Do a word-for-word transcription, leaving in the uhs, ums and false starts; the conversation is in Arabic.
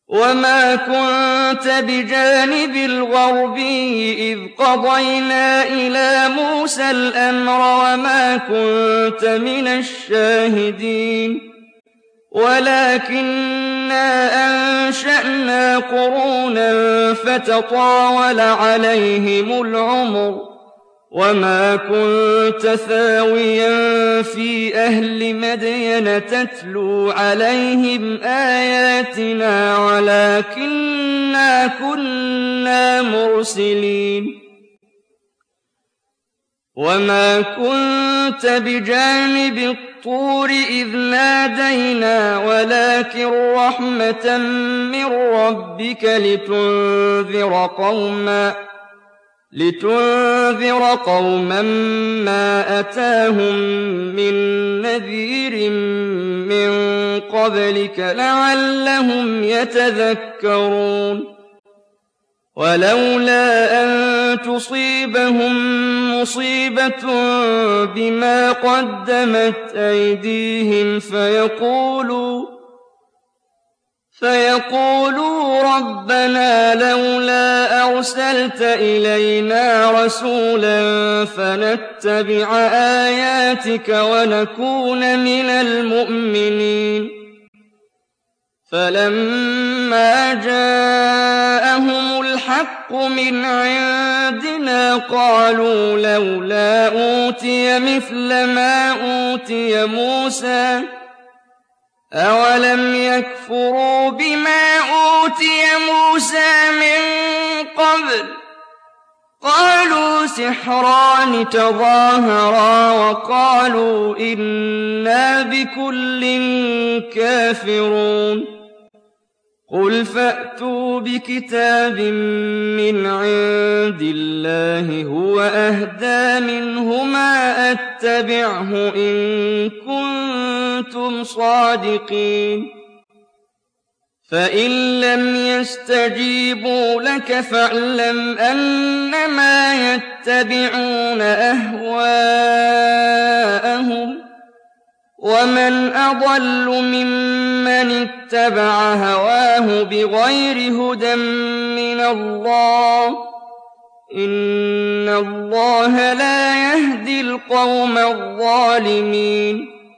وَمَا كُنتَ بِجَانِبِ الْغَرْبِيِّ إِذْ قَضَيْنَا إِلَىٰ مُوسَى الْأَمْرَ وَمَا كُنتَ مِنَ الشَّاهِدِينَ وَلَٰكِنَّا أَنشَأْنَا قُرُونًا فَتَطَاوَلَ عَلَيْهِمُ الْعُمُرُ وَمَا كُنتَ ثَاوِيًا فِي أَهْلِ مَدْيَنَ تَتْلُو عَلَيْهِمْ آيَاتِنَا وَلَٰكِنَّا كُنَّا مُرْسِلِينَ وَمَا كُنتَ بِجَانِبِ الطُّورِ إِذْ نَادَيْنَا وَلَٰكِن رَّحْمَةً مِّن رَّبِّكَ لِتُنذِرَ قَوْمًا لِتُنذِرَ قَوْمًا مَّا أَتَاهُم مِّن نَّذِيرٍ مِّن قَبْلِكَ لَعَلَّهُمْ يَتَذَكَّرُونَ وَلَوْلَا أَن تُصِيبَهُم مُّصِيبَةٌ بِمَا قَدَّمَتْ أَيْدِيهِمْ فَيَقُولُوا فَيَقُولُوا رَبَّنَا لَوْلَا أَرْسَلْتَ إِلَيْنَا رَسُولًا فَنَتَّبِعَ آيَاتِكَ وَنَكُونَ مِنَ الْمُؤْمِنِينَ فَلَمَّا جَاءَهُمُ الْحَقُّ مِنْ عِندِنَا قَالُوا لَوْلَا أُوتِيَ مِثْلَ مَا أُوتِيَ مُوسَىٰ ۚ أَوَلَمْ يَكْفُرُوا بِمَا أُوتِيَ مُوسَىٰ مِن قَبْلُ ۖ قَالُوا سِحْرَانِ تَظَاهَرَا وَقَالُوا إِنَّا بِكُلٍّ كَافِرُونَ قُلْ فَأْتُوا بِكِتَابٍ مِّنْ عِندِ اللَّهِ هُوَ أَهْدَىٰ مِنْهُمَا أَتَّبِعْهُ إِن كُنتُمْ صَادِقِينَ فَإِن لَّمْ يَسْتَجِيبُوا لَكَ فَاعْلَمْ أَنَّمَا يَتَّبِعُونَ أَهْوَاءَهُمْ ۚ وَمَنْ أَضَلُّ مِمَّنِ اتَّبَعَ هَوَاهُ بِغَيْرِ هُدًى مِّنَ اللَّهِ ۚ إِنَّ اللَّهَ لَا يَهْدِي الْقَوْمَ الظَّالِمِينَ